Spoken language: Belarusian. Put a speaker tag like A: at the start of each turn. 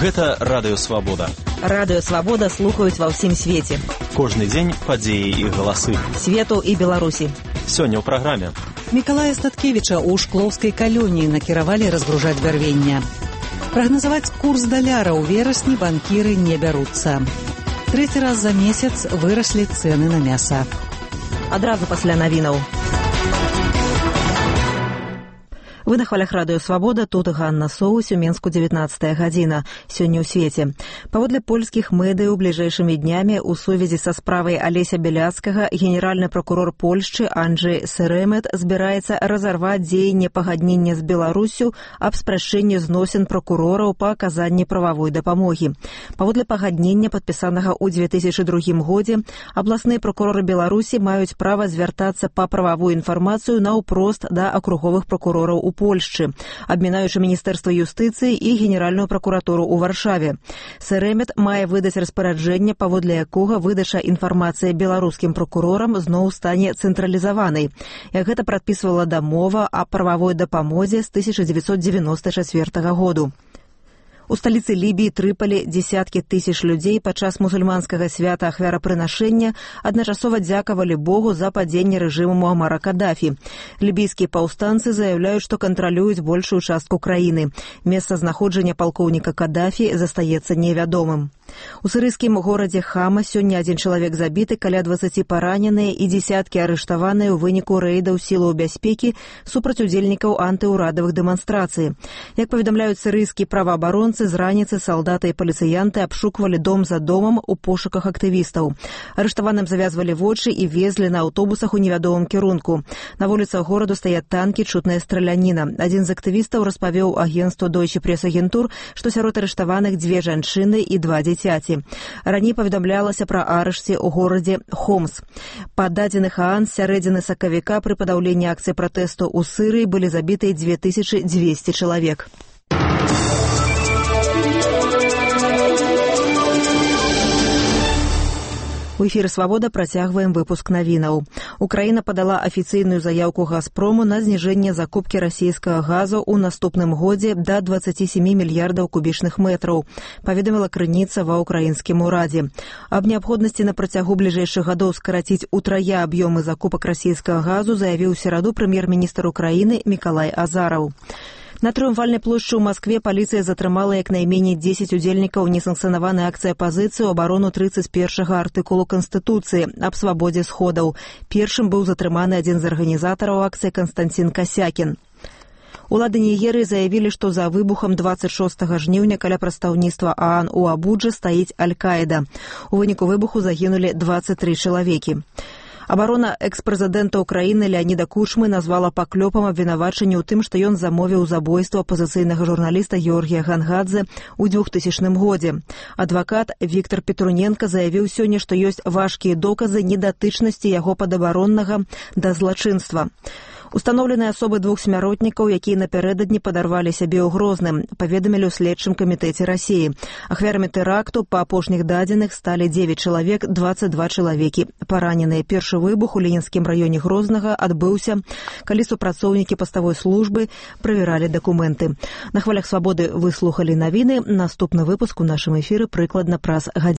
A: Гэта Радыё Свабода.
B: Радыё Свабода слухаюць ва ўсім свеце.
A: Кожны дзень падзеі і галасы.
B: Свету і Беларусі.
A: Сёння ў праграме.
C: Мікалая Статкевіча ў шклоўскай калоніі накіравалі разгружаць бярвенне. Прагназаваць курс даляра ў верасні банкіры не бяруцца. Трэці раз за месяц выраслі цэны на мяса.
B: Адразу пасля навінаў. Вы на хвалях Радыё Свабода, тут Ганна Соус, у Менску 19 гадзіна. Сёння ў свеце. Паводле польскіх медыяў бліжэйшымі днямі ў сувязі са справай Алеся Бяляцкага генеральны прокурор Польшчы Анджэй Сэремет збіраецца разарваць дзеянне пагаднення з Беларусю аб спрашчэнні зносін прокурораў па аказанні прававой дапамогі. Паводле пагаднення, падпісанага ў 2002 годзе, абласныя прокуроры Беларусі маюць права звяртацца па прававую інфармацыю наўпрост да акруговых прокурораў у Польшчы, абмінаючы Міністэрства юстыцыі і Генеральную пракуратуру ў Варшаве. Сэремет мае выдаць распараджэнне, паводле якога выдача інфармацыі беларускім прокурорам зноў стане цэнтралізаванай, як гэта прадпісвала дамова аб прававой дапамозе з 1994 году. У сталіцы Лібіі Трыполі дзесяткі тысяч людзей падчас мусульманскага свята ахвярапрынашэння адначасова дзякавалі Богу за падзенне рэжыму Муамара Кадафі. Лібійскія паўстанцы заяўляюць, што кантралююць большую частку краіны. Месцазнаходжанне палкоўніка Кадафі застаецца невядомым. У сірыйскім горадзе Хама сёння адзін чалавек забіты, каля 20 параненыя і дзесяткі арыштаваныя ў выніку рэйдаў сілаў бяспекі супраць удзельнікаў антыўрадавых дэманстрацый. Як паведамляюць сірыйскія праваабаронцы, з раніцы салдаты і паліцыянты абшуквалі дом за домам у пошуках актывістаў. Арыштаваным завязвалі вочы і везлі на аўтобусах у невядомым кірунку. На вуліцах гораду стаяць танкі, чутная страляніна. Адзін з актывістаў распавёў агенцтву Deutsche Presse-Agentur, што сярод арыштаваных 2 жанчыны і 2 дзіцяці. Раней паведамлялася пра арышце ў горадзе Хомс. Па дадзеных ААН з сярэдзіны сакавіка пры падаўленні акцый пратэсту ў Сырыі былі забіты 2200 чалавек. У эфіры «Свабода» працягваем выпуск навінаў. Украіна падала афіцыйную заяўку «Газпрому» на зніжэнне закупкі расійскага газу ў наступным годзе да 27 мільярдаў кубічных метраў, паведаміла крыніца ва ўкраінскім урадзе. Аб неабходнасці на працягу бліжэйшых гадоў скараціць утрая аб'ёмы закупак расійскага газу заявіў у сераду прэм'ер-міністр Украіны Мікалай Азараў. На Трыумфальнай плошчы ў Маскве паліцыя затрымала як найменей 10 удзельнікаў несанкцыянаванай акцыі апазіцыі ў абарону 31-га артыкулу Канстытуцыі аб свабодзе сходаў. Першым быў затрыманы адзін з арганізатараў акцыі Канстантин Касякін. Улады Нігерыі заявілі, што за выбухам 26 жніўня каля прадстаўніцтва ААН у Абуджы стаіць Аль-Каіда. У выніку выбуху загінулі 23 чалавекі. Абарона экс-прэзідэнта Украіны Леаніда Кучмы назвала паклёпам абвінавачанне ў тым, што ён замовіў забойства апазіцыйнага журналіста Георгія Гангадзе ў 2000 годзе. Адвакат Віктор Петруненка заявіў сёння, што ёсць важкія доказы недатычнасці яго падабароннага да злачынства. Устаноўленыя асобы 2 смяротнікаў, якія напярэдадні падарвалі сябе ў Грозным, паведамілі ў следчым камітэце Расіі. Ахвярамі тэракту па апошніх дадзеных сталі 9 чалавек, 22 чалавекі параненыя. Першы выбух у Ленінскім раёне Грознага адбыўся, калі супрацоўнікі паставой службы правяралі дакументы. На хвалях Свабоды вы слухалі навіны. Наступны выпуск у нашым эфіры прыкладна праз гадзіну.